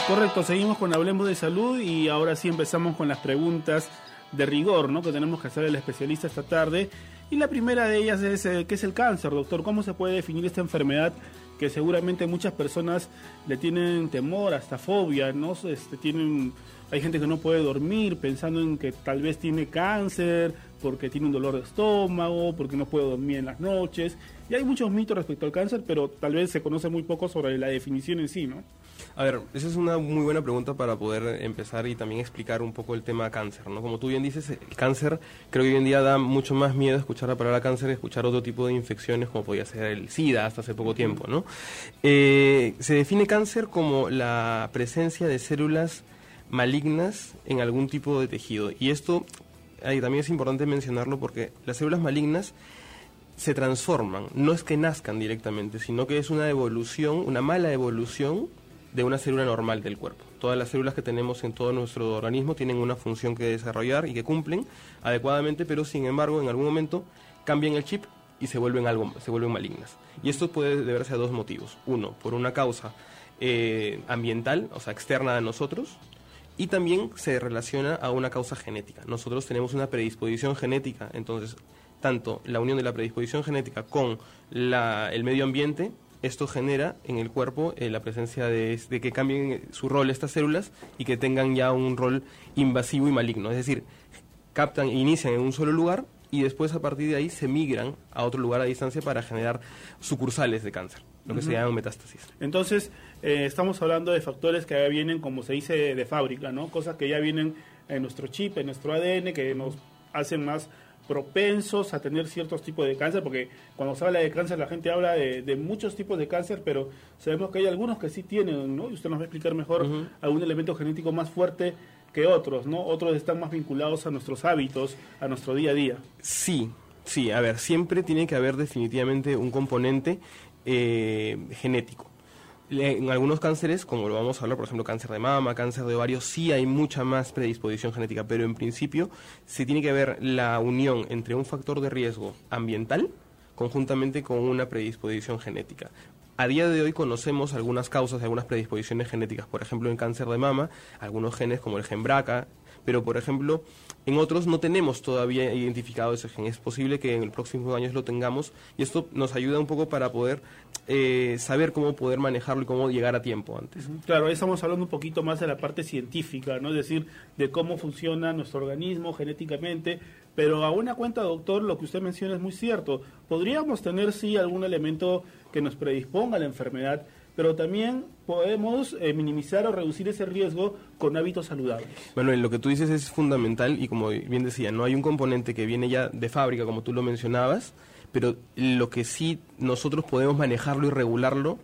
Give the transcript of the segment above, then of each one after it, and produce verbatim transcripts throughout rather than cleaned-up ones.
Correcto, seguimos con Hablemos de Salud y ahora sí empezamos con las preguntas de rigor, ¿no?, que tenemos que hacer al especialista esta tarde. Y la primera de ellas es, eh, ¿qué es el cáncer, doctor? ¿Cómo se puede definir esta enfermedad que seguramente muchas personas le tienen temor, hasta fobia, ¿no? Este, tienen, hay gente que no puede dormir pensando en que tal vez tiene cáncer, porque tiene un dolor de estómago, porque no puede dormir en las noches. Y hay muchos mitos respecto al cáncer, pero tal vez se conoce muy poco sobre la definición en sí, ¿no? A ver, esa es una muy buena pregunta para poder empezar y también explicar un poco el tema cáncer, ¿no? Como tú bien dices, el cáncer creo que hoy en día da mucho más miedo escuchar la palabra cáncer y escuchar otro tipo de infecciones como podía ser el SIDA hasta hace poco tiempo, ¿no? Eh, se define cáncer como la presencia de células malignas en algún tipo de tejido. Y esto ahí también es importante mencionarlo porque las células malignas se transforman, no es que nazcan directamente, sino que es una evolución, una mala evolución de una célula normal del cuerpo. Todas las células que tenemos en todo nuestro organismo tienen una función que desarrollar y que cumplen adecuadamente, pero sin embargo en algún momento cambian el chip y se vuelven algo, se vuelven malignas. Y esto puede deberse a dos motivos. Uno, por una causa eh, ambiental, o sea, externa a nosotros, y también se relaciona a una causa genética. Nosotros tenemos una predisposición genética, entonces tanto la unión de la predisposición genética con la, el medio ambiente, esto genera en el cuerpo eh, la presencia de, de que cambien su rol estas células y que tengan ya un rol invasivo y maligno. Es decir, captan, inician en un solo lugar y después a partir de ahí se migran a otro lugar a distancia para generar sucursales de cáncer, lo que uh-huh. se llaman metástasis. Entonces, eh, estamos hablando de factores que ya vienen, como se dice, de, de fábrica, ¿no? Cosas que ya vienen en nuestro chip, en nuestro A D N, que nos hacen más propensos a tener ciertos tipos de cáncer, porque cuando se habla de cáncer la gente habla de, de muchos tipos de cáncer, pero sabemos que hay algunos que sí tienen, ¿no? Y usted nos va a explicar mejor uh-huh. algún elemento genético más fuerte que otros, ¿no? Otros están más vinculados a nuestros hábitos, a nuestro día a día. Sí, sí, a ver, siempre tiene que haber definitivamente un componente eh, genético. En algunos cánceres, como lo vamos a hablar, por ejemplo, cáncer de mama, cáncer de ovario, sí hay mucha más predisposición genética, pero en principio se tiene que ver la unión entre un factor de riesgo ambiental conjuntamente con una predisposición genética. A día de hoy conocemos algunas causas de algunas predisposiciones genéticas, por ejemplo, en cáncer de mama, algunos genes como el gen B R C A, pero por ejemplo, en otros no tenemos todavía identificado ese gen. Es posible que en los próximos años lo tengamos y esto nos ayuda un poco para poder eh, saber cómo poder manejarlo y cómo llegar a tiempo antes. Claro, ahí estamos hablando un poquito más de la parte científica, ¿no? Es decir, de cómo funciona nuestro organismo genéticamente, pero a buena cuenta, doctor, lo que usted menciona es muy cierto. Podríamos tener, sí, algún elemento que nos predisponga a la enfermedad, pero también podemos eh, minimizar o reducir ese riesgo con hábitos saludables. Manuel, lo que tú dices es fundamental y como bien decía, no hay un componente que viene ya de fábrica, como tú lo mencionabas, pero lo que sí nosotros podemos manejarlo y regularlo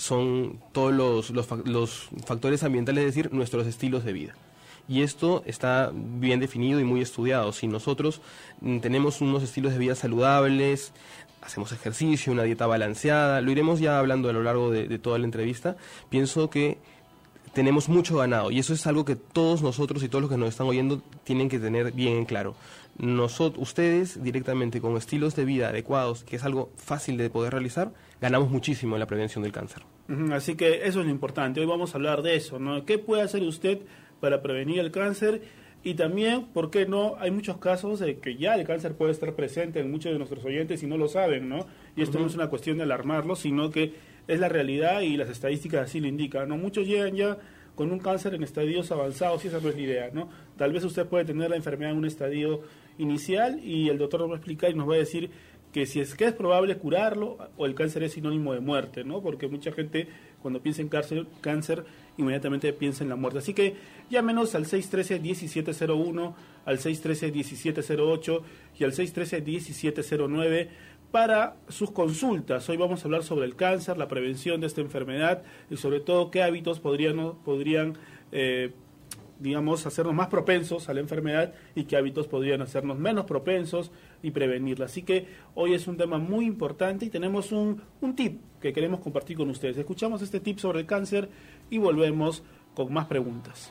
son todos los, los, los factores ambientales, es decir, nuestros estilos de vida. Y esto está bien definido y muy estudiado. Si nosotros mm, tenemos unos estilos de vida saludables, hacemos ejercicio, una dieta balanceada, lo iremos ya hablando a lo largo de, de toda la entrevista, pienso que tenemos mucho ganado y eso es algo que todos nosotros y todos los que nos están oyendo tienen que tener bien en claro. Nosotros, ustedes directamente con estilos de vida adecuados, que es algo fácil de poder realizar, ganamos muchísimo en la prevención del cáncer. Uh-huh, así que eso es lo importante, hoy vamos a hablar de eso, ¿no? ¿Qué puede hacer usted para prevenir el cáncer? Y también, ¿por qué no? Hay muchos casos de que ya el cáncer puede estar presente en muchos de nuestros oyentes y no lo saben, ¿no? Y esto uh-huh. no es una cuestión de alarmarlos, sino que es la realidad y las estadísticas así lo indican, ¿no? Muchos llegan ya con un cáncer en estadios avanzados y esa no es la idea, ¿no? Tal vez usted puede tener la enfermedad en un estadio inicial y el doctor nos va a explicar y nos va a decir que si es que es probable curarlo o el cáncer es sinónimo de muerte, ¿no? Porque mucha gente cuando piensa en cáncer, cáncer inmediatamente piensa en la muerte. Así que llámenos al seis uno tres, uno siete cero uno, al seis uno tres, uno siete cero ocho y al seis uno tres, uno siete cero nueve para sus consultas. Hoy vamos a hablar sobre el cáncer, la prevención de esta enfermedad y sobre todo qué hábitos podrían, podrían eh, digamos, hacernos más propensos a la enfermedad y qué hábitos podrían hacernos menos propensos y prevenirla. Así que hoy es un tema muy importante y tenemos un, un tip que queremos compartir con ustedes. Escuchamos este tip sobre el cáncer y volvemos con más preguntas.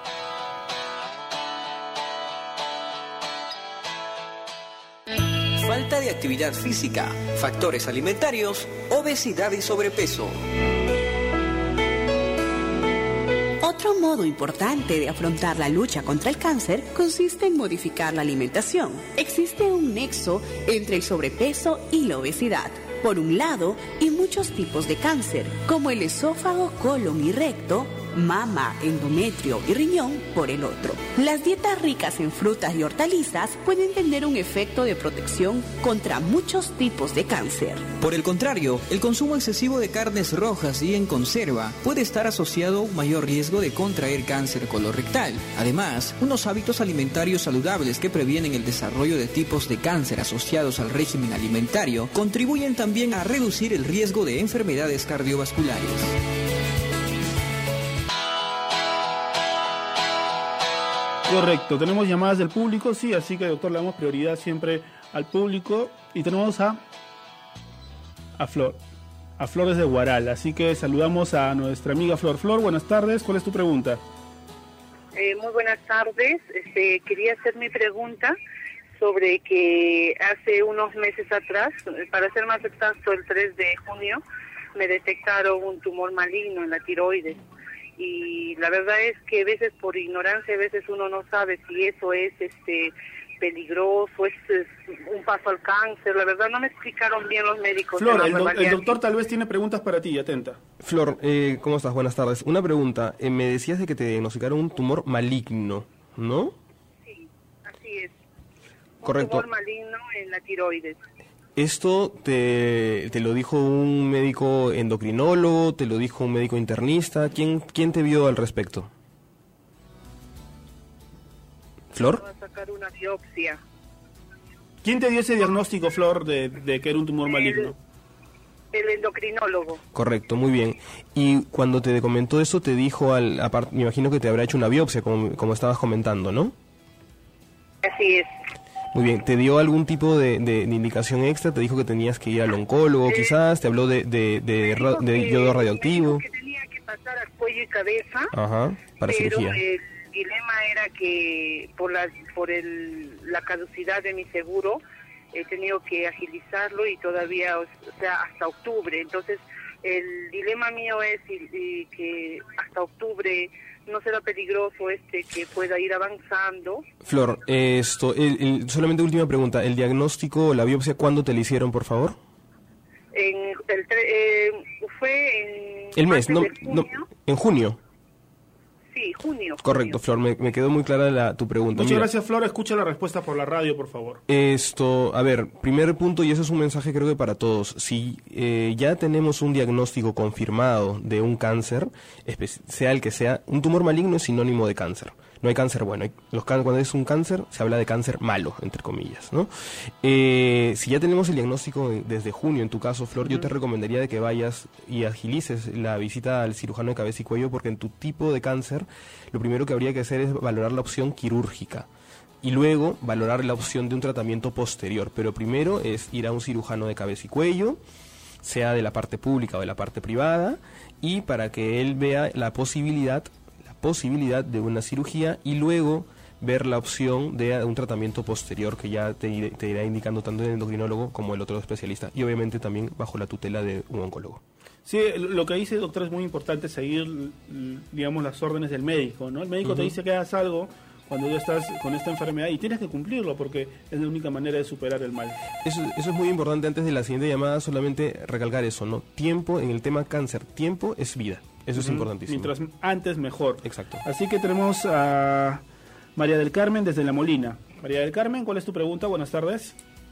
Falta de actividad física, factores alimentarios, obesidad y sobrepeso. Otro modo importante de afrontar la lucha contra el cáncer consiste en modificar la alimentación. Existe un nexo entre el sobrepeso y la obesidad, por un lado, y muchos tipos de cáncer, como el esófago, colon y recto, mama, endometrio y riñón, por el otro. Las dietas ricas en frutas y hortalizas pueden tener un efecto de protección contra muchos tipos de cáncer. Por el contrario, el consumo excesivo de carnes rojas y en conserva puede estar asociado a un mayor riesgo de contraer cáncer colorectal. Además, unos hábitos alimentarios saludables que previenen el desarrollo de tipos de cáncer asociados al régimen alimentario contribuyen también a reducir el riesgo de enfermedades cardiovasculares. Correcto, tenemos llamadas del público, sí, así que doctor, le damos prioridad siempre al público. Y tenemos a, a Flor, a Flor desde Huaral, así que saludamos a nuestra amiga Flor. Flor, buenas tardes, ¿cuál es tu pregunta? Eh, muy buenas tardes, este, quería hacer mi pregunta sobre que hace unos meses atrás, para ser más exacto, el tres de junio, me detectaron un tumor maligno en la tiroides. Y la verdad es que a veces por ignorancia, a veces uno no sabe si eso es este peligroso, es, es un paso al cáncer. La verdad no me explicaron bien los médicos. Flor, el, do el doctor tal vez tiene preguntas para ti, atenta. Flor, eh, ¿cómo estás? Buenas tardes. Una pregunta, eh, me decías de que te diagnosticaron un tumor maligno, ¿no? Sí, así es. Un Correcto. tumor maligno en la tiroides. ¿Esto te, te lo dijo un médico endocrinólogo, te lo dijo un médico internista? ¿Quién, quién te vio al respecto? ¿Flor? Voy a sacar una biopsia. ¿Quién te dio ese diagnóstico, Flor, de, de que era un tumor maligno? El, el endocrinólogo. Correcto, muy bien. Y cuando te comentó eso, te dijo, al, apart, me imagino que te habrá hecho una biopsia, como, como estabas comentando, ¿no? Así es. Muy bien, ¿te dio algún tipo de, de, de indicación extra? ¿Te dijo que tenías que ir al oncólogo, eh, quizás? ¿Te habló de, de, de, ra, de yodo radioactivo? Que tenía que pasar al cuello y cabeza. Ajá, para pero cirugía. el dilema era que por la por el, la caducidad de mi seguro he tenido que agilizarlo y todavía, o sea, hasta octubre. Entonces, el dilema mío es y, y que hasta octubre no será peligroso este que pueda ir avanzando. Flor, esto, el, el, solamente última pregunta, ¿el diagnóstico o la biopsia cuándo te la hicieron, por favor? En el eh, fue en el mes, no, no, en junio. Sí, junio. Correcto, junio. Flor, me, me quedó muy clara la, tu pregunta. Muchas Mira, gracias, Flor. Escucha la respuesta por la radio, por favor. Esto, a ver, primer punto, y eso es un mensaje creo que para todos. Si eh, ya tenemos un diagnóstico confirmado de un cáncer, sea el que sea, un tumor maligno es sinónimo de cáncer. No hay cáncer bueno. Hay, los can cuando es un cáncer, se habla de cáncer malo, entre comillas, ¿no? Eh, si ya tenemos el diagnóstico desde junio, en tu caso, Flor, uh-huh. yo te recomendaría de que vayas y agilices la visita al cirujano de cabeza y cuello, porque en tu tipo de cáncer, lo primero que habría que hacer es valorar la opción quirúrgica. Y luego valorar la opción de un tratamiento posterior. Pero primero es ir a un cirujano de cabeza y cuello, sea de la parte pública o de la parte privada, y para que él vea la posibilidad posibilidad de una cirugía y luego ver la opción de un tratamiento posterior que ya te, te irá indicando tanto el endocrinólogo como el otro especialista y obviamente también bajo la tutela de un oncólogo. Sí, lo que dice el doctor es muy importante, seguir, digamos, las órdenes del médico, ¿no? El médico uh-huh. te dice que hagas algo cuando ya estás con esta enfermedad y tienes que cumplirlo porque es la única manera de superar el mal. Eso, eso es muy importante. Antes de la siguiente llamada, solamente recalcar eso, ¿no? Tiempo en el tema cáncer, tiempo es vida. Eso es uh-huh. importantísimo. Mientras antes, mejor. Exacto. Así que tenemos a María del Carmen desde La Molina. María del Carmen, ¿cuál es tu pregunta? Buenas tardes.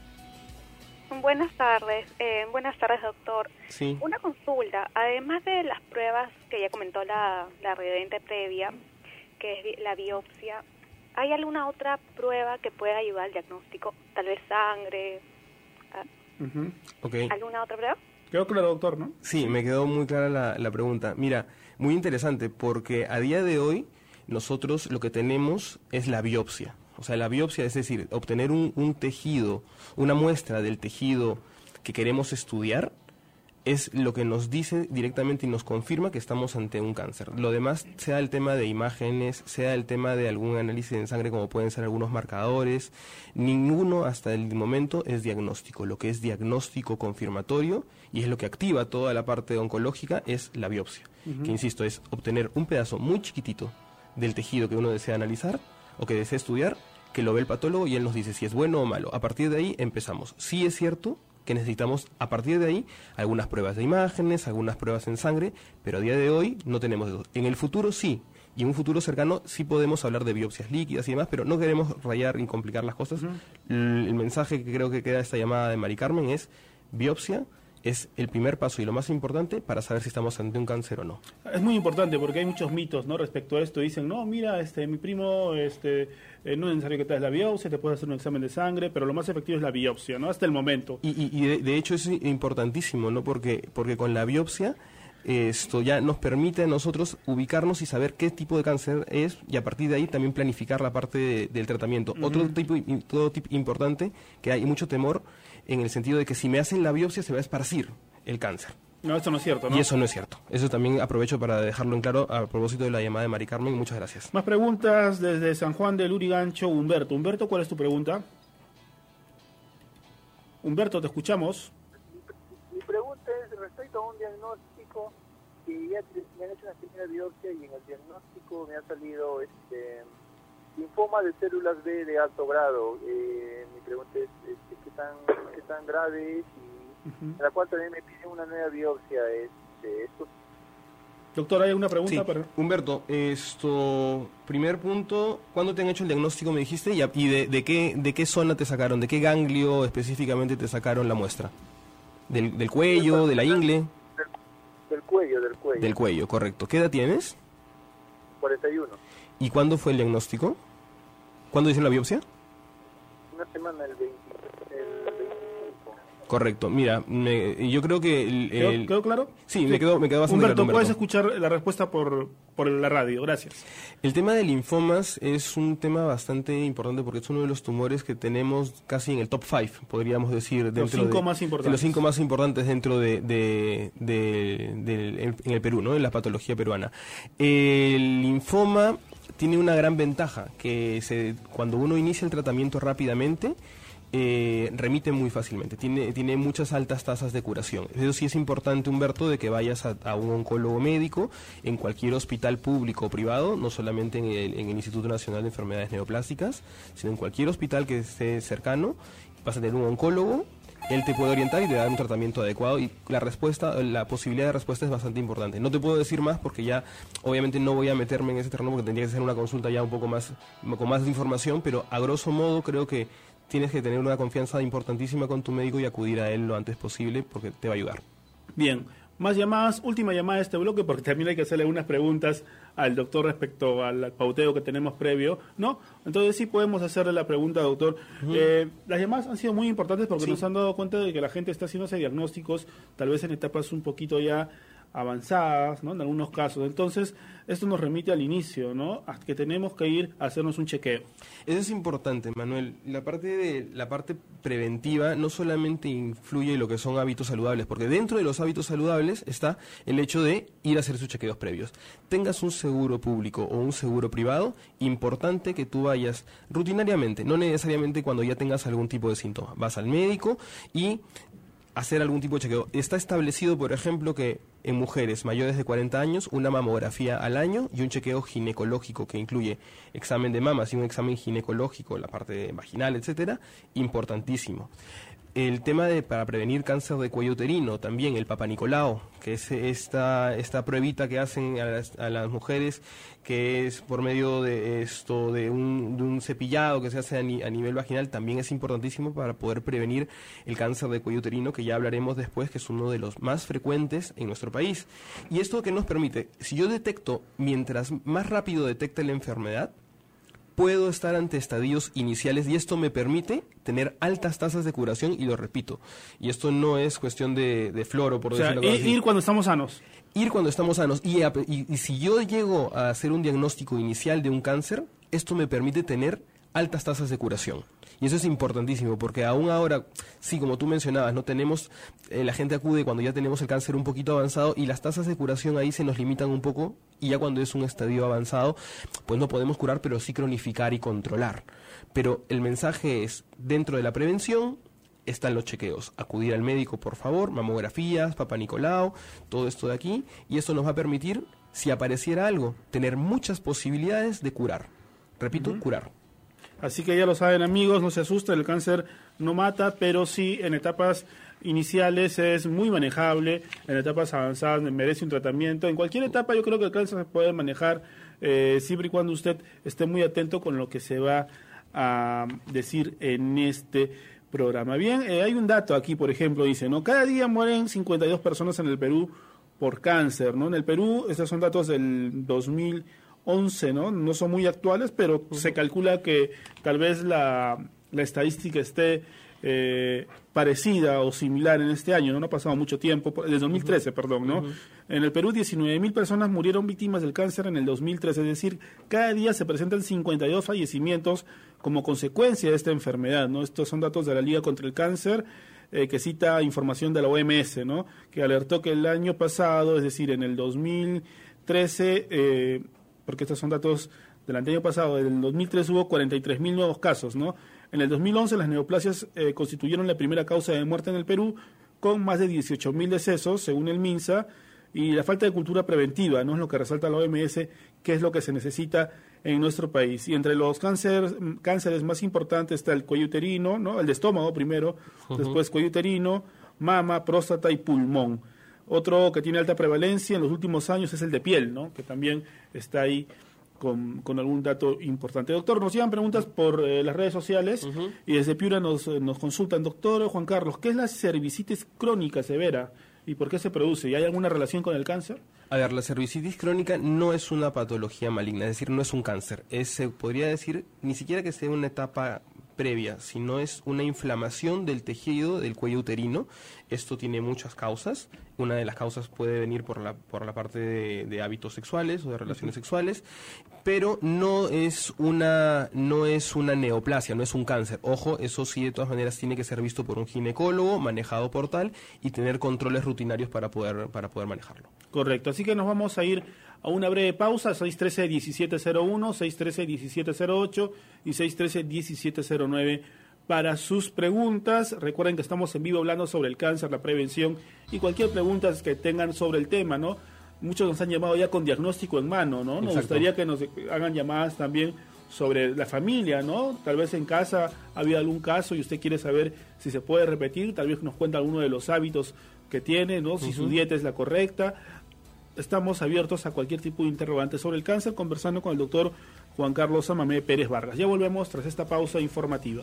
Buenas tardes. Eh, buenas tardes, doctor. Sí. Una consulta. Además de las pruebas que ya comentó la, la residente previa, que es la biopsia, ¿hay alguna otra prueba que pueda ayudar al diagnóstico? Tal vez sangre. Uh-huh. Okay. ¿Alguna otra prueba? Quedó claro, doctor, ¿no? Sí, me quedó muy clara la, la pregunta. Mira, muy interesante porque a día de hoy nosotros lo que tenemos es la biopsia. O sea, la biopsia, es decir, obtener un, un tejido, una muestra del tejido que queremos estudiar, es lo que nos dice directamente y nos confirma que estamos ante un cáncer. Lo demás, sea el tema de imágenes, sea el tema de algún análisis en sangre, como pueden ser algunos marcadores, ninguno hasta el momento es diagnóstico. Lo que es diagnóstico confirmatorio, y es lo que activa toda la parte oncológica, es la biopsia. Uh-huh. Que, insisto, es obtener un pedazo muy chiquitito del tejido que uno desea analizar o que desea estudiar, que lo ve el patólogo y él nos dice si es bueno o malo. A partir de ahí empezamos. Sí es cierto que necesitamos, a partir de ahí, algunas pruebas de imágenes, algunas pruebas en sangre, pero a día de hoy no tenemos eso. En el futuro sí, y en un futuro cercano sí podemos hablar de biopsias líquidas y demás, pero no queremos rayar y complicar las cosas. Uh-huh. el, el mensaje que creo que queda de esta llamada de Mari Carmen es: biopsia es el primer paso y lo más importante para saber si estamos ante un cáncer o no. Es muy importante porque hay muchos mitos, ¿no?, respecto a esto. Dicen, no, mira, este, mi primo, este, eh, no es necesario que te hagas la biopsia, te puedes hacer un examen de sangre, pero lo más efectivo es la biopsia, ¿no?, hasta el momento. Y, y, y de, de hecho es importantísimo, ¿no?, porque, porque con la biopsia esto ya nos permite a nosotros ubicarnos y saber qué tipo de cáncer es, y a partir de ahí también planificar la parte de, del tratamiento. Uh-huh. Otro tipo, todo tipo importante, que hay mucho temor en el sentido de que si me hacen la biopsia se va a esparcir el cáncer. No, eso no es cierto, ¿no? Y eso no es cierto. Eso también aprovecho para dejarlo en claro a propósito de la llamada de Mari Carmen. Muchas gracias. Más preguntas desde San Juan de Lurigancho, Humberto. Humberto, ¿cuál es tu pregunta? Humberto, te escuchamos. Mi, mi pregunta es respecto a un diagnóstico que ya me han hecho una primera biopsia y en el diagnóstico me ha salido este linfoma de células B de alto grado. Eh, mi pregunta es este, ¿qué tan qué tan grave es? Y uh-huh. en la cual también me piden una nueva biopsia. Este, esto. Doctor, ¿hay alguna pregunta? Sí. Para... Humberto, esto, primer punto, ¿cuándo te han hecho el diagnóstico, me dijiste? ¿Y, y de, de, qué, de qué zona te sacaron? ¿De qué ganglio específicamente te sacaron la muestra? ¿Del, del cuello, de la ingle? Del, del cuello, del cuello. Del cuello, correcto. ¿Qué edad tienes? cuarenta y uno. ¿Y cuándo fue el diagnóstico? ¿Cuándo hicieron la biopsia? Una semana, el veinte, el veinticinco. Correcto. Mira, me, yo creo que... El, ¿Quedó, el, ¿Quedó claro? Sí, sí, me quedó, me quedó bastante Humberto, claro, Humberto, puedes escuchar la respuesta por, por la radio. Gracias. El tema de linfomas es un tema bastante importante porque es uno de los tumores que tenemos casi en el top five, podríamos decir. Dentro los cinco de, más importantes. De los cinco más importantes dentro de, de, de, de, de en el Perú, ¿no?, en la patología peruana. El linfoma tiene una gran ventaja, que se, cuando uno inicia el tratamiento rápidamente, eh, remite muy fácilmente, tiene, tiene muchas altas tasas de curación. Eso sí es importante, Humberto, de que vayas a, a un oncólogo médico en cualquier hospital público o privado, no solamente en el, en el Instituto Nacional de Enfermedades Neoplásticas, sino en cualquier hospital que esté cercano. Vas a tener un oncólogo, él te puede orientar y te da un tratamiento adecuado, y la respuesta, la posibilidad de respuesta es bastante importante. No te puedo decir más porque ya obviamente no voy a meterme en ese terreno porque tendría que ser una consulta ya un poco más, con más información, pero a grosso modo creo que tienes que tener una confianza importantísima con tu médico y acudir a él lo antes posible porque te va a ayudar. Bien, más llamadas, última llamada de este bloque porque también hay que hacerle unas preguntas al doctor respecto al pauteo que tenemos previo, ¿no? Entonces sí podemos hacerle la pregunta, doctor. Uh-huh. Eh, las llamadas han sido muy importantes porque sí. nos han dado cuenta de que la gente está haciéndose diagnósticos tal vez en etapas un poquito ya avanzadas, ¿no?, en algunos casos. Entonces, esto nos remite al inicio, ¿no?, a que tenemos que ir a hacernos un chequeo. Eso es importante, Manuel. La parte de la parte preventiva no solamente influye en lo que son hábitos saludables, porque dentro de los hábitos saludables está el hecho de ir a hacer sus chequeos previos. Tengas un seguro público o un seguro privado, importante que tú vayas rutinariamente, no necesariamente cuando ya tengas algún tipo de síntoma. Vas al médico y hacer algún tipo de chequeo. Está establecido, por ejemplo, que en mujeres mayores de cuarenta años, una mamografía al año y un chequeo ginecológico que incluye examen de mamas y un examen ginecológico, la parte vaginal, etcétera, importantísimo. El tema de para prevenir cáncer de cuello uterino, también el Papa Nicolau, que es esta esta pruebita que hacen a las, a las mujeres, que es por medio de esto de un, de un cepillado que se hace a, ni, a nivel vaginal, también es importantísimo para poder prevenir el cáncer de cuello uterino, que ya hablaremos después, que es uno de los más frecuentes en nuestro país. Y esto que nos permite, si yo detecto, mientras más rápido detecte la enfermedad, puedo estar ante estadios iniciales y esto me permite tener altas tasas de curación, y lo repito, y esto no es cuestión de, de floro, por o sea, decirlo así. Ir cuando estamos sanos. Ir cuando estamos sanos. Y, y, y si yo llego a hacer un diagnóstico inicial de un cáncer, esto me permite tener altas tasas de curación. Y eso es importantísimo, porque aún ahora, sí, como tú mencionabas, no tenemos, eh, la gente acude cuando ya tenemos el cáncer un poquito avanzado y las tasas de curación ahí se nos limitan un poco, y ya cuando es un estadio avanzado, pues no podemos curar, pero sí cronificar y controlar. Pero el mensaje es, dentro de la prevención están los chequeos, acudir al médico por favor, mamografías, Papa Nicolau, todo esto de aquí, y esto nos va a permitir, si apareciera algo, tener muchas posibilidades de curar. Repito, uh-huh. curar. Así que ya lo saben, amigos, no se asusten, el cáncer no mata, pero sí en etapas iniciales es muy manejable, en etapas avanzadas merece un tratamiento. En cualquier etapa yo creo que el cáncer se puede manejar eh, siempre y cuando usted esté muy atento con lo que se va a decir en este programa. Bien, eh, hay un dato aquí, por ejemplo, dice, ¿no? Cada día mueren cincuenta y dos personas en el Perú por cáncer, ¿no? En el Perú, estos son datos del dos mil once, ¿no? No son muy actuales, pero uh-huh. se calcula que tal vez la, la estadística esté eh, parecida o similar en este año, ¿no? No ha pasado mucho tiempo, desde dos mil trece, uh-huh. perdón, ¿no? Uh-huh. En el Perú, diecinueve mil personas murieron víctimas del cáncer en el dos mil trece, es decir, cada día se presentan cincuenta y dos fallecimientos como consecuencia de esta enfermedad, ¿no? Estos son datos de la Liga contra el Cáncer, eh, que cita información de la O M S, ¿no? Que alertó que el año pasado, es decir, en el dos mil trece, eh, porque estos son datos del año pasado, en el dos mil tres hubo cuarenta y tres mil nuevos casos, ¿no? En el dos mil once las neoplasias eh, constituyeron la primera causa de muerte en el Perú, con más de dieciocho mil decesos, según el MINSA, y la falta de cultura preventiva, ¿no? Es lo que resalta la O M S, que es lo que se necesita en nuestro país. Y entre los cánceres, cánceres más importantes está el cuello uterino, ¿no? El de estómago primero, uh-huh. después cuello uterino, mama, próstata y pulmón. Otro que tiene alta prevalencia en los últimos años es el de piel, ¿no? Que también está ahí con, con algún dato importante. Doctor, nos llegan preguntas por eh, las redes sociales uh-huh. y desde Piura nos, nos consultan. Doctor Juan Carlos, ¿qué es la cervicitis crónica severa y por qué se produce? ¿Y hay alguna relación con el cáncer? A ver, la cervicitis crónica no es una patología maligna, es decir, no es un cáncer. Es, se podría decir, ni siquiera que sea una etapa previa, sino es una inflamación del tejido del cuello uterino. Esto tiene muchas causas. Una de las causas puede venir por la por la parte de, de hábitos sexuales o de relaciones uh-huh. sexuales, pero no es una no es una neoplasia, no es un cáncer. Ojo, eso sí de todas maneras tiene que ser visto por un ginecólogo, manejado por tal, y tener controles rutinarios para poder para poder manejarlo. Correcto. Así que nos vamos a ir a una breve pausa, seis uno tres, uno siete cero uno, seis uno tres, uno siete cero ocho y seis uno tres, uno siete cero nueve para sus preguntas. Recuerden que estamos en vivo hablando sobre el cáncer, la prevención y cualquier pregunta que tengan sobre el tema, ¿no? Muchos nos han llamado ya con diagnóstico en mano, ¿no? Nos Exacto. gustaría que nos hagan llamadas también sobre la familia, ¿no? Tal vez en casa ha habido algún caso y usted quiere saber si se puede repetir, tal vez nos cuenta alguno de los hábitos que tiene, ¿no? Si uh-huh. su dieta es la correcta. Estamos abiertos a cualquier tipo de interrogante sobre el cáncer, conversando con el doctor Juan Carlos Amamé Pérez Vargas. Ya volvemos tras esta pausa informativa.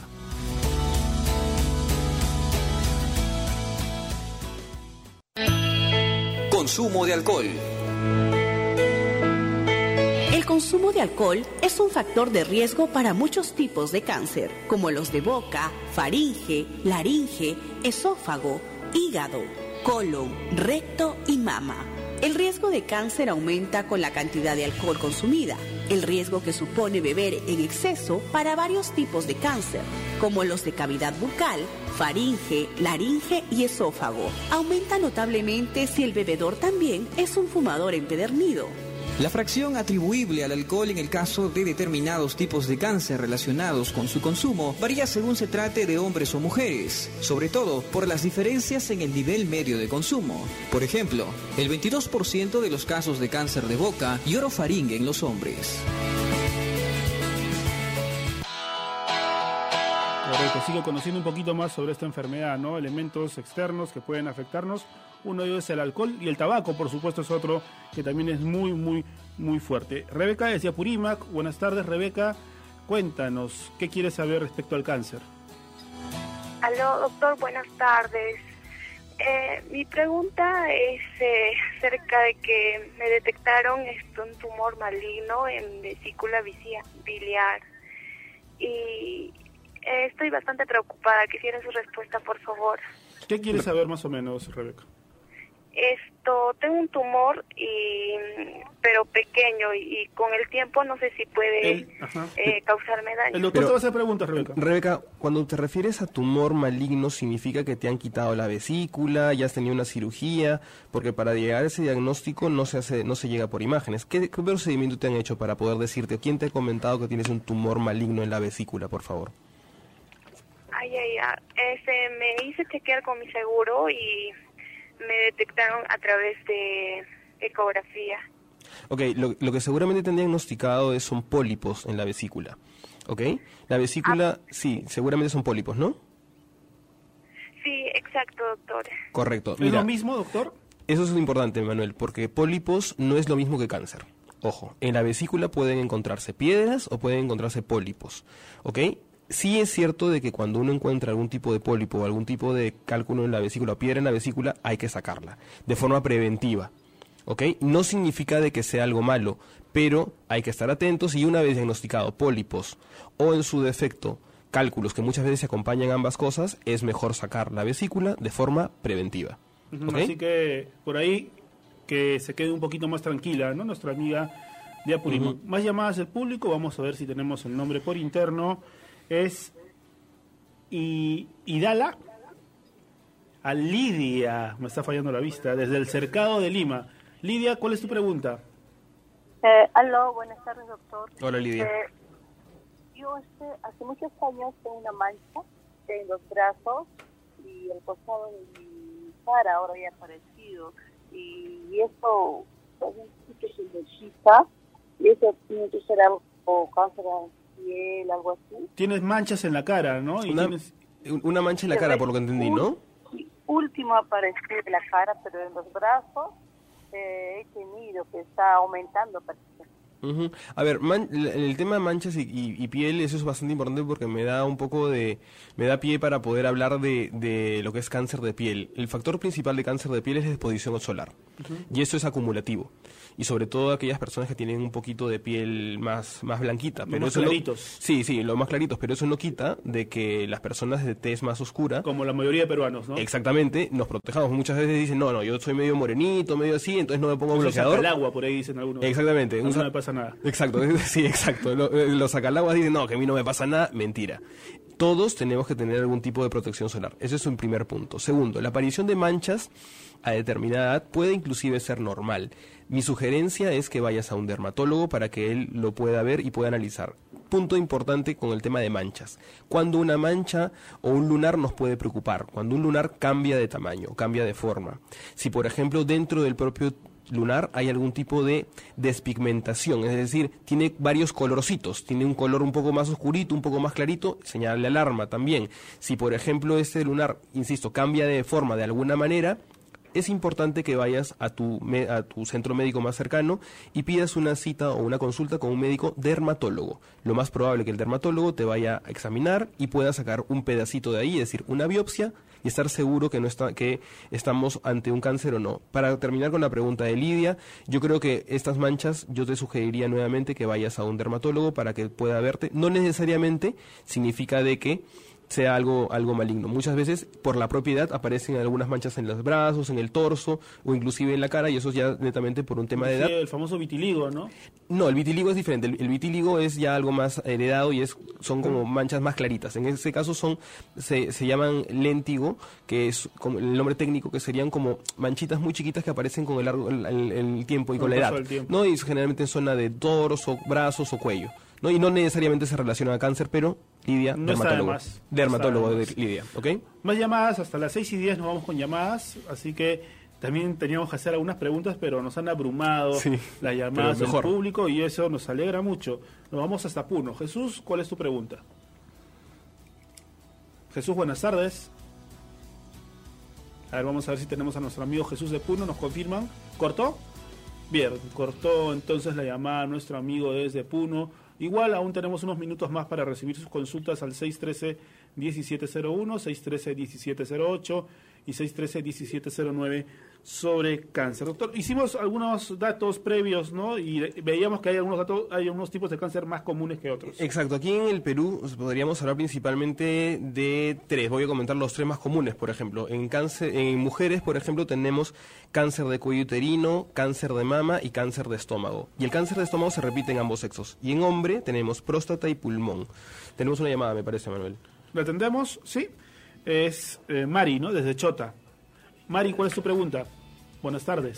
Consumo de alcohol. El consumo de alcohol es un factor de riesgo para muchos tipos de cáncer, como los de boca, faringe, laringe, esófago, hígado, colon, recto y mama. El riesgo de cáncer aumenta con la cantidad de alcohol consumida. El riesgo que supone beber en exceso para varios tipos de cáncer, como los de cavidad bucal, faringe, laringe y esófago, aumenta notablemente si el bebedor también es un fumador empedernido. La fracción atribuible al alcohol en el caso de determinados tipos de cáncer relacionados con su consumo varía según se trate de hombres o mujeres, sobre todo por las diferencias en el nivel medio de consumo. Por ejemplo, el veintidós por ciento de los casos de cáncer de boca y orofaringe en los hombres. Correcto, sigo conociendo un poquito más sobre esta enfermedad, ¿no? Elementos externos que pueden afectarnos. Uno de ellos es el alcohol y el tabaco, por supuesto, es otro que también es muy, muy, muy fuerte. Rebeca decía Purímac. Buenas tardes, Rebeca. Cuéntanos, ¿qué quieres saber respecto al cáncer? Aló, doctor, buenas tardes. Eh, mi pregunta es eh, acerca de que me detectaron esto, un tumor maligno en vesícula biliar y eh, estoy bastante preocupada. Quisiera su respuesta, por favor. ¿Qué quieres saber más o menos, Rebeca? esto, tengo un tumor, y pero pequeño, y, y con el tiempo no sé si puede El- ajá. eh, causarme daño. El doctor Pero- te va a hacer preguntas, Rebeca. Rebeca, cuando te refieres a tumor maligno, ¿significa que te han quitado la vesícula, ya has tenido una cirugía? Porque para llegar a ese diagnóstico no se hace, no se llega por imágenes. ¿Qué, qué procedimiento te han hecho para poder decirte? ¿Quién te ha comentado que tienes un tumor maligno en la vesícula, por favor? Ay, ay, ay. Este, me hice chequear con mi seguro y me detectaron a través de ecografía. Ok, lo, lo que seguramente te han diagnosticado es, son pólipos en la vesícula. ¿Ok? La vesícula, sí, seguramente son pólipos, ¿no? Sí, exacto, doctor. Correcto. ¿Es Mira, lo mismo, doctor? eso es importante, Manuel, porque pólipos no es lo mismo que cáncer. Ojo, en la vesícula pueden encontrarse piedras o pueden encontrarse pólipos. ¿Ok? Sí es cierto de que cuando uno encuentra algún tipo de pólipo o algún tipo de cálculo en la vesícula o piedra en la vesícula, hay que sacarla de forma preventiva. ¿Ok? No significa de que sea algo malo, pero hay que estar atentos y una vez diagnosticado pólipos o en su defecto cálculos que muchas veces se acompañan ambas cosas, es mejor sacar la vesícula de forma preventiva. Ujú, ¿Ok? Así que por ahí que se quede un poquito más tranquila, ¿no? Nuestra amiga de Apurímac. Ujú. Más llamadas del público, vamos a ver si tenemos el nombre por interno. Es I- Idala a Lidia, me está fallando la vista, desde el Cercado de Lima. Lidia, ¿cuál es tu pregunta? Eh, aló, buenas tardes, doctor. Hola, Lidia. Eh, yo este, hace muchos años tengo una mancha en los brazos y el costado de mi cara ahora ya ha aparecido. Y, y eso, también sí que se identifica, y eso tiene que ser algo o cáncer de piel, algo así. Tienes manchas en la cara, ¿no? Y Una, tienes... una mancha en la cara, por lo que entendí, ¿no? Sí, último apareció en la cara, pero en los brazos eh, he tenido que está aumentando. Parece. Ujú. A ver, man- el el tema de manchas y, y- y piel, eso es bastante importante porque me da un poco de, me da pie para poder hablar de, de lo que es cáncer de piel. El factor principal de cáncer de piel es la exposición solar, y eso es acumulativo. Y sobre todo aquellas personas que tienen un poquito de piel más, más blanquita. Los Pero más eso no- claritos. sí, sí, los más claritos, pero eso no quita de que las personas de tez más oscura, Como la mayoría de peruanos, ¿no? exactamente, nos protejamos. Muchas veces dicen, no, no, yo soy medio morenito, medio así, entonces no me pongo Eso bloqueador. saca el agua, por ahí dicen algunos. Exactamente. A mí Un no sa- me pasa nada. Exacto, sí, exacto. Lo- eh, Los sacalaguas dicen, no, que a mí no me pasa nada, mentira. Todos tenemos que tener algún tipo de protección solar. Ese es un primer punto. Segundo, la aparición de manchas a determinada edad puede inclusive ser normal. Mi sugerencia es que vayas a un dermatólogo para que él lo pueda ver y pueda analizar. Punto importante con el tema de manchas. Cuando una mancha o un lunar nos puede preocupar, cuando un lunar cambia de tamaño, cambia de forma. Si, por ejemplo, dentro del propio lunar hay algún tipo de despigmentación, es decir, tiene varios colorcitos, tiene un color un poco más oscurito, un poco más clarito, señal de alarma también. Si, por ejemplo, este lunar, insisto, cambia de forma de alguna manera, es importante que vayas a tu, me- a tu centro médico más cercano y pidas una cita o una consulta con un médico dermatólogo. Lo más probable es que el dermatólogo te vaya a examinar y pueda sacar un pedacito de ahí, es decir, una biopsia, y estar seguro que no está, que estamos ante un cáncer o no. Para terminar con la pregunta de Lidia, yo creo que estas manchas, yo te sugeriría nuevamente que vayas a un dermatólogo para que pueda verte. No necesariamente significa de que sea algo, algo maligno. Muchas veces, por la propiedad, aparecen algunas manchas en los brazos, en el torso, o inclusive en la cara, y eso es ya netamente por un tema de edad. Sí, el famoso vitiligo, ¿no? No, el vitiligo es diferente. El, el vitiligo es ya algo más heredado y es son como manchas más claritas. En ese caso son se, se llaman léntigo, que es como el nombre técnico, que serían como manchitas muy chiquitas que aparecen con el, largo, el, el- el tiempo y Con con el la paso edad. del tiempo. ¿No? Y generalmente en zona de torso, brazos o cuello. ¿No? Y no necesariamente se relaciona a cáncer, pero Lidia, No está de dermatólogo. más. Dermatólogo No está de de más. Lidia, ¿ok? Más llamadas, hasta las seis y diez nos vamos con llamadas, así que también teníamos que hacer algunas preguntas, pero nos han abrumado Sí, las llamadas pero del mejor. público y eso nos alegra mucho. Nos vamos hasta Puno. Jesús, ¿cuál es tu pregunta? Jesús, buenas tardes. A ver, vamos a ver si tenemos a nuestro amigo Jesús de Puno, nos confirman. ¿Cortó? Bien, cortó entonces la llamada a nuestro amigo desde Puno. Igual aún tenemos unos minutos más para recibir sus consultas al seis uno tres, uno siete cero uno, seis uno tres, uno siete cero ocho y seis uno tres, uno siete cero nueve sobre cáncer. Doctor, hicimos algunos datos previos, ¿no? Y veíamos que hay algunos datos, hay algunos tipos de cáncer más comunes que otros. Exacto. Aquí en el Perú podríamos hablar principalmente de tres. Voy a comentar los tres más comunes, por ejemplo. En cáncer, en mujeres, por ejemplo, tenemos cáncer de cuello uterino, cáncer de mama y cáncer de estómago. Y el cáncer de estómago se repite en ambos sexos. Y en hombre tenemos próstata y pulmón. Tenemos una llamada, me parece, Manuel. ¿La atendemos? Sí. Es eh, Mari, ¿no? Desde Chota. Mari, ¿cuál es tu pregunta? Buenas tardes.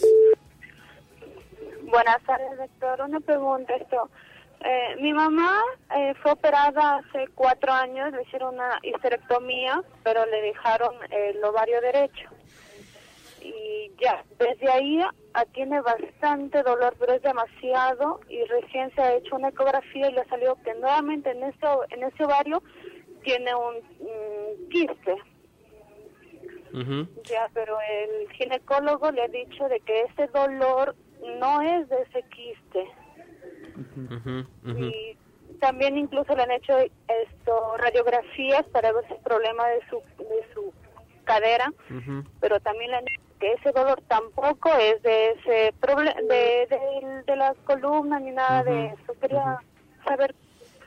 Buenas tardes, doctor. Una pregunta esto. Eh, mi mamá eh, fue operada hace cuatro años, le hicieron una histerectomía, pero le dejaron el ovario derecho. Y ya, desde ahí ah, tiene bastante dolor, pero es demasiado, y recién se ha hecho una ecografía y le salió que nuevamente en ese, en ese ovario tiene un, un quiste. Uh-huh. Ya, pero el ginecólogo le ha dicho de que ese dolor no es de ese quiste. Uh-huh. Uh-huh. Y también incluso le han hecho esto radiografías para ver ese problema de su de su cadera, uh-huh. pero también le han dicho que ese dolor tampoco es de ese problema de, de, de las columnas ni nada uh-huh. de eso. Quería uh-huh. saber.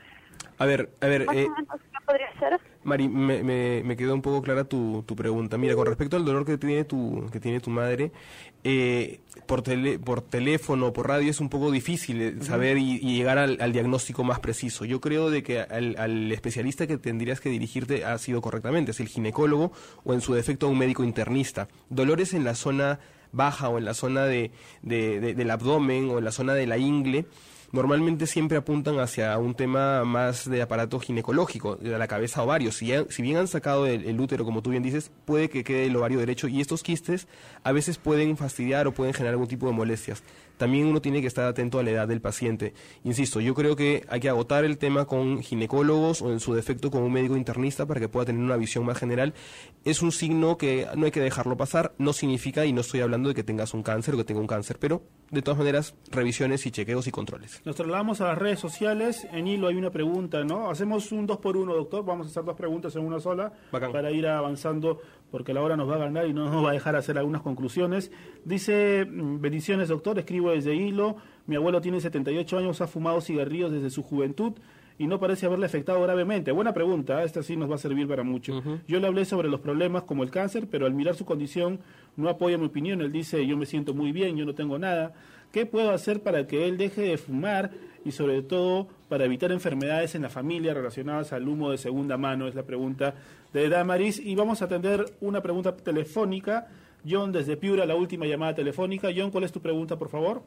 A ver, a ver, más eh, o menos, ¿qué podría ser? Mari, me, me, me quedó un poco clara tu, tu pregunta. Mira, con respecto al dolor que tiene tu, que tiene tu madre, eh, por, tele, por teléfono o por radio es un poco difícil saber y, y llegar al, al diagnóstico más preciso. Yo creo de que al, al especialista que tendrías que dirigirte ha sido correctamente, es el ginecólogo o en su defecto un médico internista. Dolores en la zona baja o en la zona de, de, de, del abdomen o en la zona de la ingle, normalmente siempre apuntan hacia un tema más de aparato ginecológico, de la cabeza ovario. Si, ya, si bien han sacado el, el útero, como tú bien dices, puede que quede el ovario derecho y estos quistes a veces pueden fastidiar o pueden generar algún tipo de molestias. También uno tiene que estar atento a la edad del paciente. Insisto, yo creo que hay que agotar el tema con ginecólogos o en su defecto con un médico internista para que pueda tener una visión más general. Es un signo que no hay que dejarlo pasar, no significa, y no estoy hablando de que tengas un cáncer o que tenga un cáncer, pero de todas maneras, revisiones y chequeos y controles. Nos trasladamos a las redes sociales. En hilo hay una pregunta, ¿no? Hacemos un dos por uno, doctor. Vamos a hacer dos preguntas en una sola. Bacán. Para ir avanzando, porque la hora nos va a ganar y no nos va a dejar hacer algunas conclusiones. Dice, bendiciones, doctor, escribo desde Hilo. Mi abuelo tiene setenta y ocho años, ha fumado cigarrillos desde su juventud y no parece haberle afectado gravemente. Buena pregunta, esta sí nos va a servir para mucho. Uh-huh. Yo le hablé sobre los problemas como el cáncer, pero al mirar su condición no apoya mi opinión. Él dice, yo me siento muy bien, yo no tengo nada. ¿Qué puedo hacer para que él deje de fumar y sobre todo para evitar enfermedades en la familia relacionadas al humo de segunda mano? Es la pregunta de Damaris. Y vamos a atender una pregunta telefónica. John, desde Piura, la última llamada telefónica. John, ¿cuál es tu pregunta, por favor?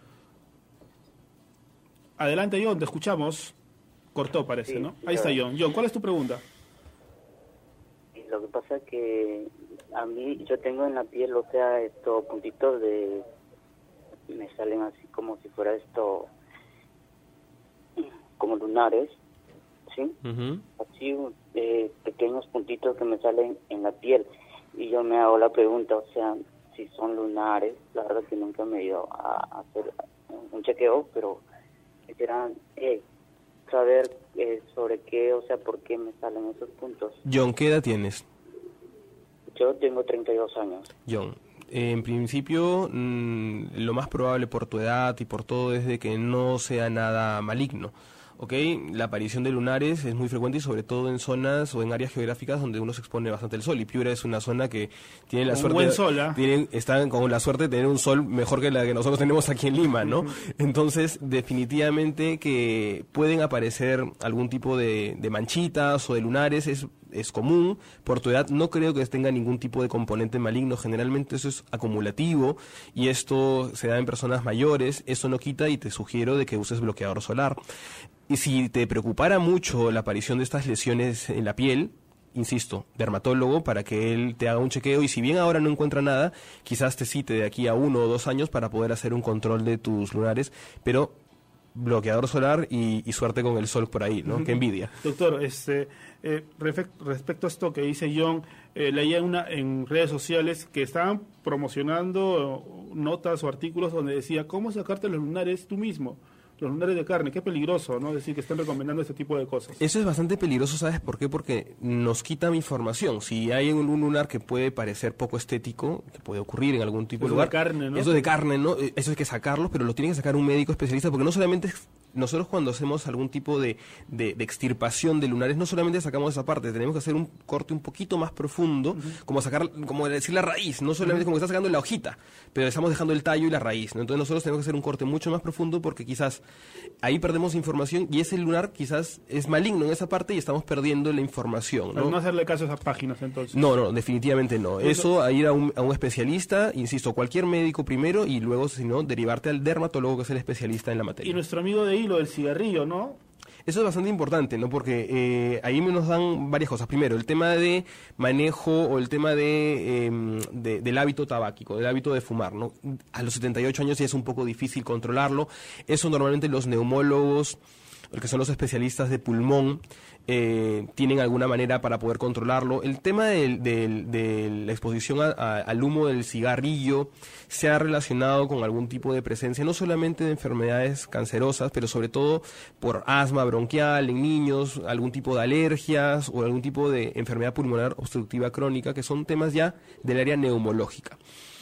Adelante, John, te escuchamos. Cortó, parece, sí, ¿no? Ahí está John. John, ¿cuál es tu pregunta? Lo que pasa es que a mí, yo tengo en la piel, o sea, estos puntitos de... me salen así como si fuera esto... como lunares, ¿sí? Uh-huh. Así, eh, pequeños puntitos que me salen en la piel. Y yo me hago la pregunta, o sea, si son lunares, la verdad que nunca me he ido a hacer un chequeo, pero quisiera eh, saber eh, sobre qué, o sea, por qué me salen esos puntos. John, ¿qué edad tienes? Yo tengo treinta y dos años. John, eh, en principio, mmm, lo más probable por tu edad y por todo es de que no sea nada maligno. ¿Ok? La aparición de lunares es muy frecuente y sobre todo en zonas o en áreas geográficas donde uno se expone bastante al sol. Y Piura es una zona que tiene la un suerte... buen sol, ¿eh? tienen, están con la suerte de tener un sol mejor que la que nosotros tenemos aquí en Lima, ¿no? Entonces, definitivamente que pueden aparecer algún tipo de, de manchitas o de lunares, es... es común. Por tu edad no creo que tenga ningún tipo de componente maligno, generalmente eso es acumulativo y esto se da en personas mayores. Eso no quita y te sugiero de que uses bloqueador solar. Y si te preocupara mucho la aparición de estas lesiones en la piel, insisto, dermatólogo para que él te haga un chequeo y si bien ahora no encuentra nada, quizás te cite de aquí a uno o dos años para poder hacer un control de tus lunares, pero bloqueador solar y, y suerte con el sol por ahí, ¿no? Qué envidia. Doctor, este, eh, respecto a esto que dice John, eh, leía una en redes sociales que estaban promocionando notas o artículos donde decía cómo sacarte los lunares tú mismo. los lunares de carne. Qué peligroso, ¿no? Es decir, que están recomendando este tipo de cosas. Eso es bastante peligroso, ¿sabes por qué? Porque nos quita información. Si hay un, un lunar que puede parecer poco estético, que puede ocurrir en algún tipo Eso de lugar. de carne, ¿no? Eso de carne, ¿no? Eso hay que sacarlo, pero lo tiene que sacar un médico especialista, porque no solamente es, nosotros cuando hacemos algún tipo de, de, de extirpación de lunares, no solamente sacamos esa parte, tenemos que hacer un corte un poquito más profundo, uh-huh. como sacar, como decir la raíz, no solamente uh-huh. como que está sacando la hojita, pero estamos dejando el tallo y la raíz, ¿no? Entonces nosotros tenemos que hacer un corte mucho más profundo, porque quizás ahí perdemos información y ese lunar quizás es maligno en esa parte y estamos perdiendo la información, ¿no? Pero no hacerle caso a esas páginas, entonces. No, no, definitivamente no. Eso, a ir a un, a un especialista, insisto, cualquier médico primero y luego, si no, derivarte al dermatólogo, que es el especialista en la materia. Y nuestro amigo de hilo, el cigarrillo, ¿no? Eso es bastante importante, ¿no? Porque eh, ahí nos dan varias cosas. Primero, el tema de manejo o el tema de, eh, de del hábito tabáquico, del hábito de fumar, ¿no? A los setenta y ocho años ya es un poco difícil controlarlo. Eso normalmente los neumólogos, que son los especialistas de pulmón, eh, tienen alguna manera para poder controlarlo. El tema de, de, de la exposición a, a, al humo del cigarrillo se ha relacionado con algún tipo de presencia, no solamente de enfermedades cancerosas, pero sobre todo por asma bronquial en niños, algún tipo de alergias o algún tipo de enfermedad pulmonar obstructiva crónica, que son temas ya del área neumológica.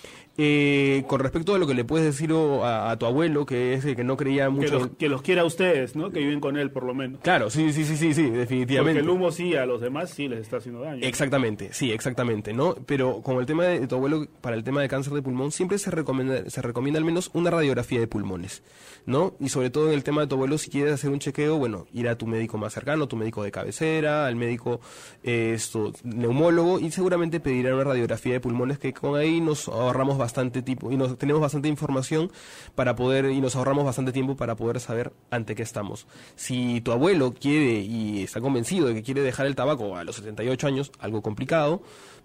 Eh, con respecto a lo que le puedes decir a, a tu abuelo, que es el que no creía mucho... Que los, que los quiera a ustedes, ¿no? Que viven con él, por lo menos. Claro, sí, sí, sí, sí, sí, definitivamente. Porque el humo sí, a los demás sí les está haciendo daño. Exactamente, sí, exactamente, ¿no? Pero con el tema de, de tu abuelo, para el tema de cáncer de pulmón, siempre se recomienda, se recomienda al menos una radiografía de pulmones, ¿no? Y sobre todo en el tema de tu abuelo, si quieres hacer un chequeo, bueno, ir a tu médico más cercano, tu médico de cabecera, al médico eh, esto, neumólogo, y seguramente pedirán una radiografía de pulmones, que con ahí nos ahorramos bastante tiempo y nos tenemos bastante información para poder, y nos ahorramos bastante tiempo para poder saber ante qué estamos. Si tu abuelo quiere y está convencido de que quiere dejar el tabaco a los setenta y ocho años, algo complicado,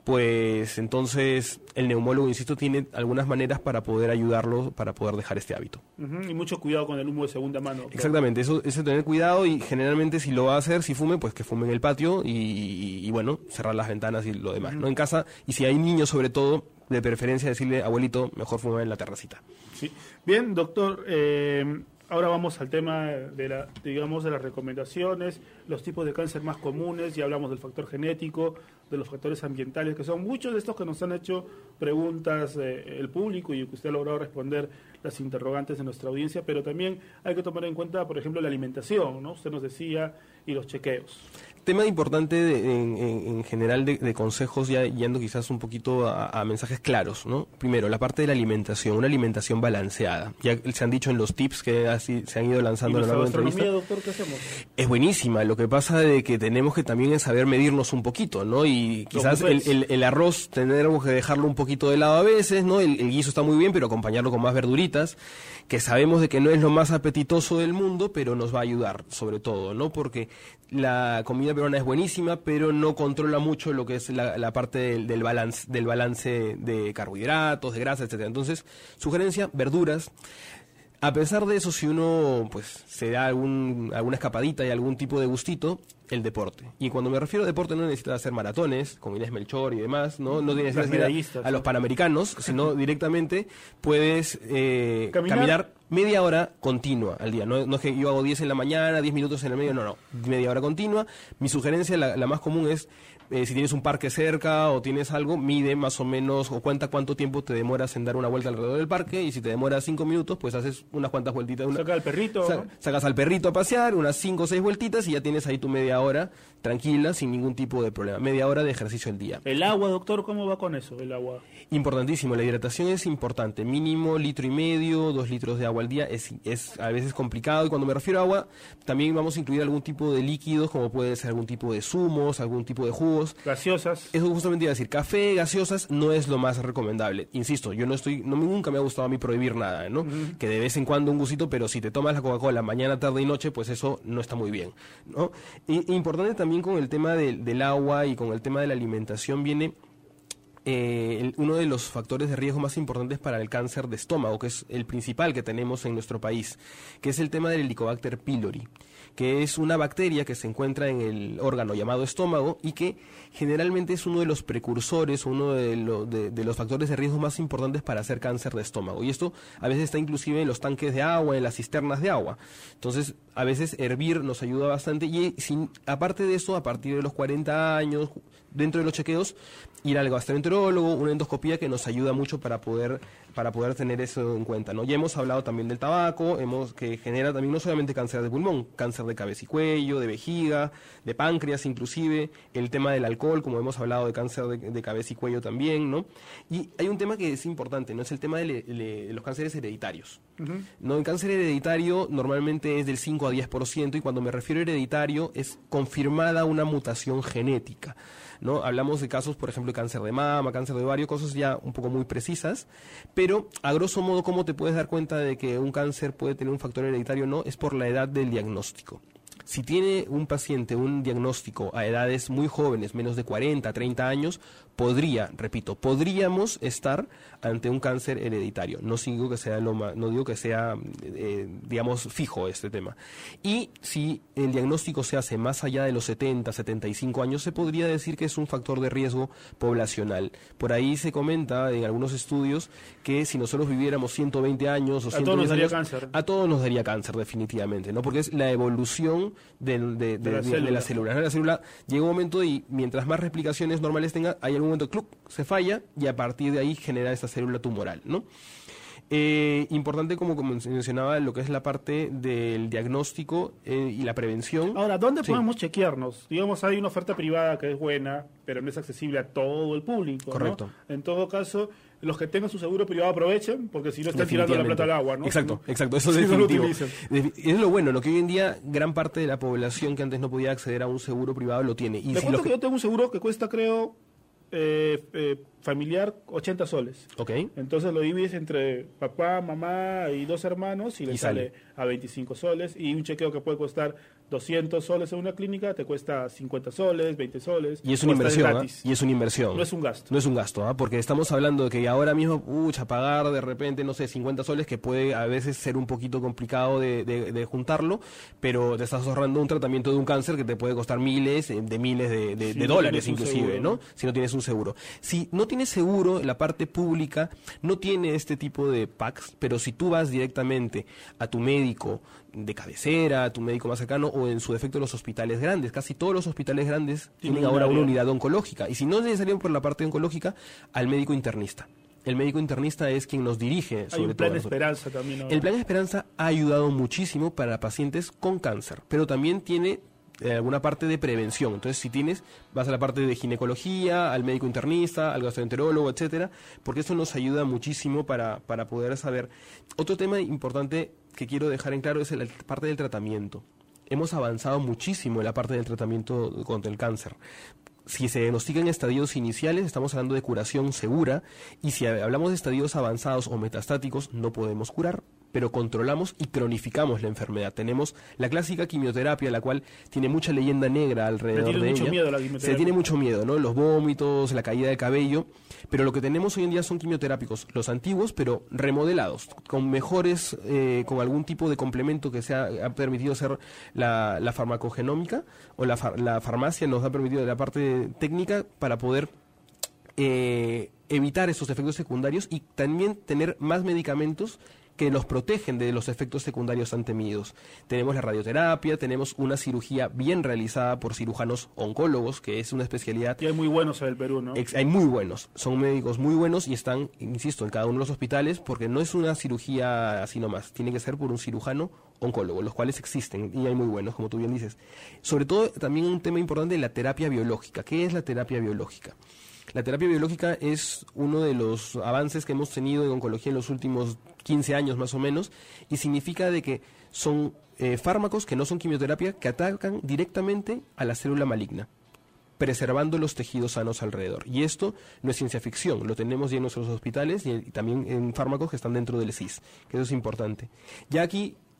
pues entonces el neumólogo, insisto, tiene algunas maneras para poder ayudarlo, para poder dejar este hábito. Uh-huh, y mucho cuidado con el humo de segunda mano. Claro. Exactamente, eso es tener cuidado, y generalmente si lo va a hacer, si fume, pues que fume en el patio y, y, y bueno, cerrar las ventanas y lo demás, uh-huh. ¿no? En casa, y si hay niños sobre todo, de preferencia decirle, abuelito, mejor fumar en la terracita. Sí. Bien, doctor, eh, ahora vamos al tema de la, digamos, de las recomendaciones, los tipos de cáncer más comunes. Ya hablamos del factor genético, de los factores ambientales, que son muchos de estos que nos han hecho preguntas eh, el público, y que usted ha logrado responder las interrogantes de nuestra audiencia, pero también hay que tomar en cuenta, por ejemplo, la alimentación, ¿no? Usted nos decía, y los chequeos. Tema importante de, en, en, en general de, de consejos, ya yendo quizás un poquito a, a mensajes claros, ¿no? Primero, la parte de la alimentación, una alimentación balanceada. Ya se han dicho en los tips que así se han ido lanzando a lo largo de la entrevista. Doctor, ¿qué hacemos? Es buenísima, lo que pasa de que tenemos que también saber medirnos un poquito, ¿no? Y quizás el, el, el arroz tendremos que dejarlo un poquito de lado a veces, ¿no? El, el guiso está muy bien, pero acompañarlo con más verduritas, que sabemos de que no es lo más apetitoso del mundo, pero nos va a ayudar, sobre todo, ¿no? Porque la comida peruana es buenísima, pero no controla mucho lo que es la, la parte del, del balance del balance de carbohidratos, de grasa, etcétera. Entonces, sugerencia, verduras. A pesar de eso, si uno pues se da algún, alguna escapadita y algún tipo de gustito, el deporte. Y cuando me refiero a deporte, no necesitas hacer maratones, como Inés Melchor y demás, ¿no? No tienes que ir a, a los Panamericanos, sino directamente puedes eh, ¿Caminar? caminar media hora continua al día. No, no es que yo hago diez en la mañana, diez minutos en el medio, no, no. Media hora continua. Mi sugerencia, la, la más común es, eh, si tienes un parque cerca o tienes algo, mide más o menos o cuenta cuánto tiempo te demoras en dar una vuelta alrededor del parque, y si te demoras cinco minutos, pues haces unas cuantas vueltitas. Una, Saca al perrito. Sa ¿no? Sacas al perrito a pasear, unas cinco o seis vueltitas, y ya tienes ahí tu media hora tranquila, sin ningún tipo de problema. Media hora de ejercicio al día. El agua, doctor, ¿cómo va con eso, el agua? Importantísimo, la hidratación es importante. Mínimo litro y medio, dos litros de agua al día. Es, es a veces complicado, y cuando me refiero a agua, también vamos a incluir algún tipo de líquidos, como puede ser algún tipo de zumos, algún tipo de jugos. Gaseosas. Eso justamente iba a decir, café, gaseosas, no es lo más recomendable. Insisto, yo no estoy, no nunca me ha gustado a mí prohibir nada, ¿no? Uh-huh. Que de vez en cuando un gustito, pero si te tomas la Coca-Cola mañana, tarde y noche, pues eso no está muy bien, ¿no? Y, importante también con el tema de, del agua y con el tema de la alimentación viene eh, el, uno de los factores de riesgo más importantes para el cáncer de estómago, que es el principal que tenemos en nuestro país, que es el tema del Helicobacter pylori, que es una bacteria que se encuentra en el órgano llamado estómago y que generalmente es uno de los precursores, uno de, lo, de, de los factores de riesgo más importantes para hacer cáncer de estómago. Y esto a veces está inclusive en los tanques de agua, en las cisternas de agua. Entonces, a veces hervir nos ayuda bastante y sin, aparte de eso, a partir de los cuarenta años, dentro de los chequeos, ir al gastroenterólogo, una endoscopía que nos ayuda mucho para poder para poder tener eso en cuenta, ¿no? Ya hemos hablado también del tabaco, hemos que genera también no solamente cáncer de pulmón, cáncer de cabeza y cuello, de vejiga, de páncreas inclusive, el tema del alcohol, como hemos hablado de cáncer de, de cabeza y cuello también, ¿no? Y hay un tema que es importante, ¿no? Es el tema de, le, de los cánceres hereditarios. Uh-huh. ¿No? El cáncer hereditario normalmente es del cinco a diez por ciento y cuando me refiero a hereditario es confirmada una mutación genética, ¿no? Hablamos de casos, por ejemplo, de cáncer de mama, cáncer de ovario, cosas ya un poco muy precisas, pero a grosso modo, ¿cómo te puedes dar cuenta de que un cáncer puede tener un factor hereditario o no? Es por la edad del diagnóstico. Si tiene un paciente un diagnóstico a edades muy jóvenes, menos de cuarenta, treinta años, podría, repito, podríamos estar ante un cáncer hereditario. No digo que sea, lo ma- no digo que sea eh, digamos, fijo este tema. Y si el diagnóstico se hace más allá de los setenta, setenta y cinco años, se podría decir que es un factor de riesgo poblacional. Por ahí se comenta en algunos estudios que si nosotros viviéramos ciento veinte años o ciento diez años, cáncer. a todos nos daría cáncer definitivamente, ¿no? Porque es la evolución de, de, de, de, la, de, célula. de la célula. La célula llega un momento y mientras más replicaciones normales tenga, hay algún momento ¡cluc! Se falla y a partir de ahí genera esta célula tumoral, ¿no? Eh, importante, como, como mencionaba, lo que es la parte del diagnóstico eh, y la prevención. Ahora, ¿dónde sí. podemos chequearnos? Digamos, hay una oferta privada que es buena, pero no es accesible a todo el público, correcto, ¿no? En todo caso, los que tengan su seguro privado aprovechen, porque si no están tirando la plata al agua, ¿no? Exacto, exacto, eso es si definitivo. No es lo bueno, lo que hoy en día gran parte de la población que antes no podía acceder a un seguro privado lo tiene. Y Te si cuento que... que yo tengo un seguro que cuesta, creo, eh, eh, familiar, ochenta soles. Ok. Entonces lo divides entre papá, mamá y dos hermanos y le y sale. sale a veinticinco soles. Y un chequeo que puede costar doscientos soles en una clínica te cuesta cincuenta soles, veinte soles. Y es una inversión, ¿eh? Y es una inversión. No es un gasto. No es un gasto, ¿eh? Porque estamos hablando de que ahora mismo, pucha, pagar de repente, no sé, cincuenta soles, que puede a veces ser un poquito complicado de, de, de juntarlo, pero te estás ahorrando un tratamiento de un cáncer que te puede costar miles de miles de, de, sí, de dólares inclusive, seguro, ¿no? Si no tienes un seguro. Si no tienes seguro, la parte pública no tiene este tipo de packs, pero si tú vas directamente a tu médico de cabecera, a tu médico más cercano o en su defecto los hospitales grandes, casi todos los hospitales grandes tienen sí, ahora una unidad oncológica y si no es necesario por la parte oncológica, al médico internista. El médico internista es quien nos dirige sobre Hay un plan todo. Esperanza también ahora. El plan Esperanza ha ayudado muchísimo para pacientes con cáncer, pero también tiene eh, alguna parte de prevención. Entonces, si tienes, vas a la parte de ginecología, al médico internista, al gastroenterólogo, etcétera, porque eso nos ayuda muchísimo para, para poder saber. Otro tema importante que quiero dejar en claro es la parte del tratamiento. Hemos avanzado muchísimo en la parte del tratamiento contra el cáncer. Si se diagnostica en estadios iniciales, estamos hablando de curación segura, y si hablamos de estadios avanzados o metastáticos, no podemos curar, pero controlamos y cronificamos la enfermedad. Tenemos la clásica quimioterapia, la cual tiene mucha leyenda negra alrededor de ella. Miedo a la quimioterapia. Se tiene mucho miedo, ¿no? Los vómitos, la caída de cabello, pero lo que tenemos hoy en día son quimioterápicos, los antiguos, pero remodelados, con mejores, eh, con algún tipo de complemento que se ha, ha permitido hacer la, la farmacogenómica, o la, far, la farmacia nos ha permitido la parte técnica para poder eh, evitar esos efectos secundarios y también tener más medicamentos que los protegen de los efectos secundarios tan temidos. Tenemos la radioterapia, tenemos una cirugía bien realizada por cirujanos oncólogos, que es una especialidad. Y hay muy buenos en el Perú, ¿no? Ex, hay muy buenos, son médicos muy buenos y están, insisto, en cada uno de los hospitales, porque no es una cirugía así nomás, tiene que ser por un cirujano oncólogo, los cuales existen y hay muy buenos, como tú bien dices. Sobre todo, también un tema importante, la terapia biológica. ¿Qué es la terapia biológica? La terapia biológica es uno de los avances que hemos tenido en oncología en los últimos quince años más o menos, y significa de que son eh, fármacos que no son quimioterapia, que atacan directamente a la célula maligna, preservando los tejidos sanos alrededor. Y esto no es ciencia ficción, lo tenemos ya en nuestros hospitales y, y también en fármacos que están dentro del C I S, que eso es importante. Ya aquí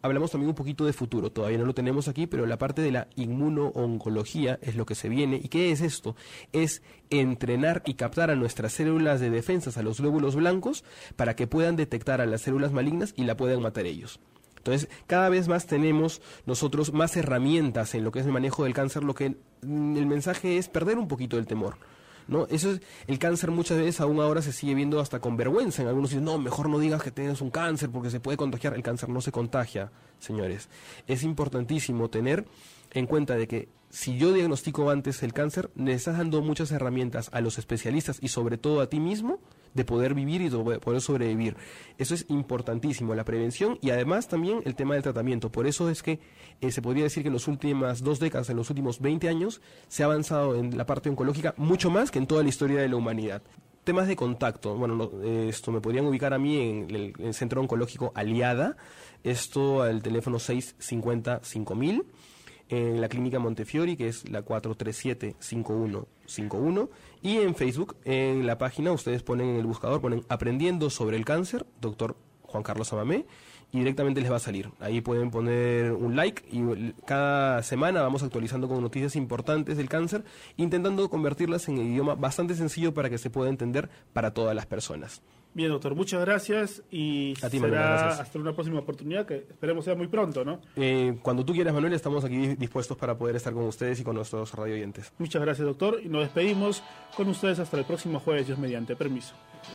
hablamos también un poquito de futuro, todavía no lo tenemos aquí, pero la parte de la inmuno-oncología es lo que se viene. ¿Y qué es esto? Es entrenar y captar a nuestras células de defensas, a los glóbulos blancos, para que puedan detectar a las células malignas y la puedan matar ellos. Entonces, cada vez más tenemos nosotros más herramientas en lo que es el manejo del cáncer. Lo que el mensaje es perder un poquito el temor, ¿no? Eso es, el cáncer muchas veces aún ahora se sigue viendo hasta con vergüenza. En algunos dicen, no, mejor no digas que tienes un cáncer porque se puede contagiar. El cáncer no se contagia, señores. Es importantísimo tener en cuenta de que si yo diagnostico antes el cáncer, le estás dando muchas herramientas a los especialistas y sobre todo a ti mismo de poder vivir y de poder sobrevivir. Eso es importantísimo, la prevención y además también el tema del tratamiento. Por eso es que eh, se podría decir que en las últimas dos décadas, en los últimos veinte años, se ha avanzado en la parte oncológica mucho más que en toda la historia de la humanidad. Temas de contacto, bueno, no, eh, esto me podrían ubicar a mí en el, el Centro Oncológico Aliada, esto al teléfono seis cinco cero cinco mil. En la clínica Montefiori, que es la cuatro tres siete cinco uno cinco uno, y en Facebook, en la página, ustedes ponen en el buscador, ponen Aprendiendo sobre el Cáncer, doctor Juan Carlos Amamé, y directamente les va a salir. Ahí pueden poner un like, y cada semana vamos actualizando con noticias importantes del cáncer, intentando convertirlas en un idioma bastante sencillo para que se pueda entender para todas las personas. Bien, doctor, muchas gracias y a ti, será Manuel, gracias. Hasta una próxima oportunidad que esperemos sea muy pronto, ¿no? Eh, cuando tú quieras, Manuel, estamos aquí dispuestos para poder estar con ustedes y con nuestros radio oyentes. Muchas gracias, doctor, y nos despedimos con ustedes hasta el próximo jueves, Dios mediante. Permiso.